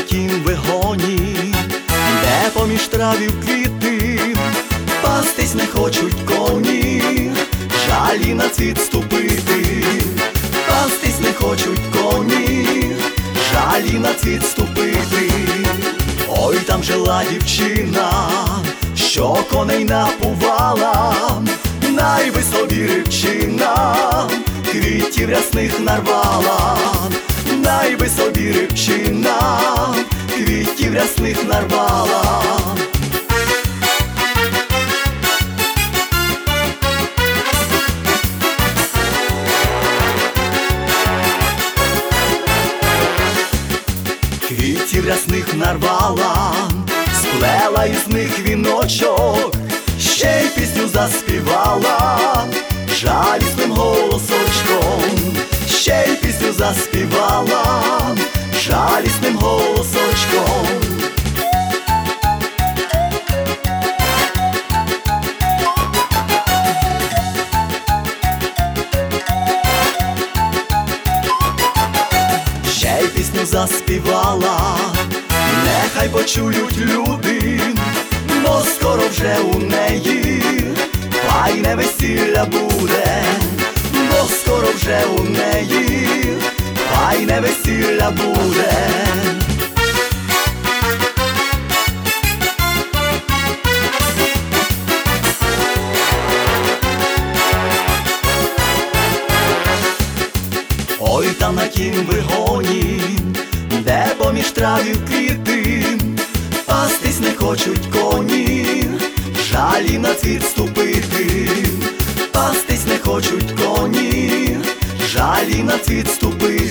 тім вигоні, де поміж травів квіти, пастись не хочуть коні, жалі на цвіт ступити. Пастись не хочуть коні, жалі на цвіт ступити. Ой, там жила дівчина, що коней напувала, найби собі рибчина, квітів рясних нарвала, найби собі рибчина, квітів рясних нарвала. Квітів рясних нарвала, сплела із них віночок, ще й пісню заспівала жалісним голосочком, ще й пісню заспівала жалісним голосочком. Ще й пісню заспівала, нехай почують люди, бо скоро вже у неї файне весілля буде, бо скоро вже у неї файне весілля буде. Ой, там на тім вигоні, де поміж травів квіти, пастись не хочуть коні, жалі на цвіт ступити. Пастись не хочуть коні, жалі на цвіт ступити.